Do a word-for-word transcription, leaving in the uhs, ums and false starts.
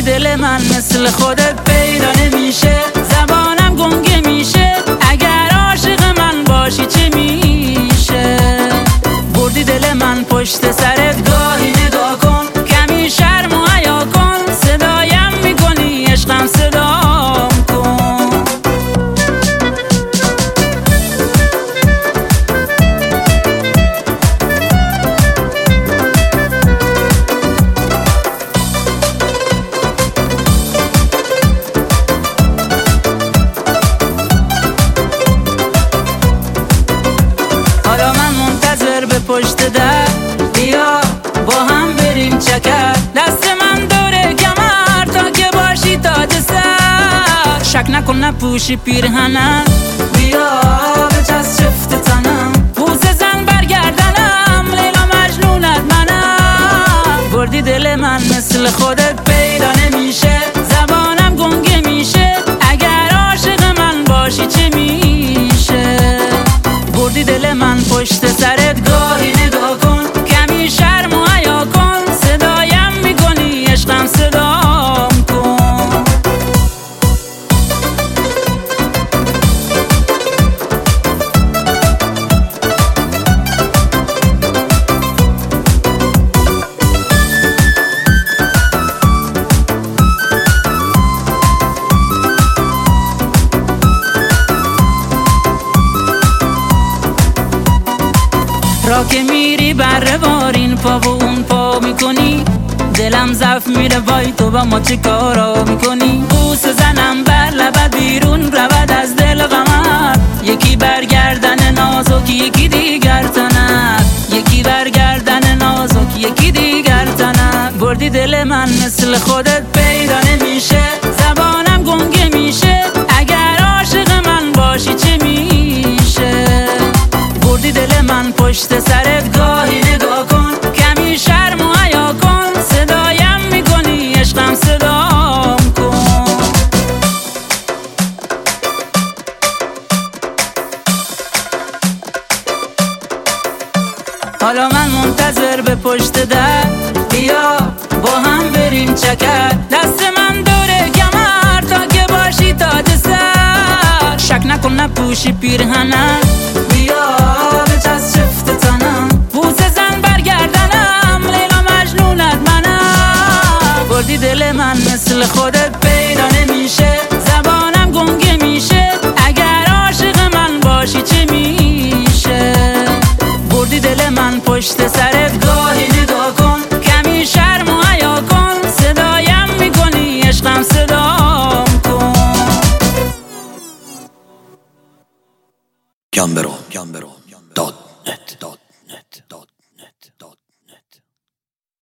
دل من مثل خودت پیدا نمیشه، زبانم گنگه میشه، اگر عاشق من باشی چه میشه؟ بردی دل من پشت سرت، گاهی نگاه کن کمی شرم و حیا کن، صدایم میکنی عشقم صدام کن. حالا من منتظر به پشت در، بیا با هم بریم چکر، دست من دوره کمر تا که باشی تاج سر، شک نکن نپوشی پیرهنم، بیا بچسب چفت تنم، بوسه زن برگردنم، لیلا مجنونت منم. بردی دل من مثل خودت پیدا نمیشه، زبانم گنگه میشه، اگر عاشق من باشی چه میشه؟ بردی دل من پشت سرت، گاهی نگاه کن کمی شرم و حیا کن، صدایم میکنی عشقم صدام کن. را که میری بره بارین پا و اون پا میکنی، دلم ضعف میره وای تو با ما چه کارا میکنی؟ بوسه زنم بر لبت بیرون رود از دل غمت، یکی برگردن نازک یکی دیگر تنت، یکی برگردن نازک یکی دیگر تنت. بردی دل من مثل خودت پیدا نمیشه، زبانم گنگه میشه، اگر عاشق من باشی چه میشه؟ بردی دل من پشت سرت، گاهی نگاه کن کمی شرم و حیا کن، صدایم میکنی عشقم صدام کن. حالا من منتظر به پشت در، بیا با هم بریم چکر، دست من دوره کمر تا که باشی تاج سر، شک نکن نپوشی پیرهنم، بیا بچسب چفت تنم، بوسه زن برگردنم، لیلا مجنونت منم. بردی دل من مثل خودت پیدا نمیشه، زبانم گنگه میشه، اگر عاشق من باشی چه میشه؟ بردی دل من پشت سرت، گاهی نگاه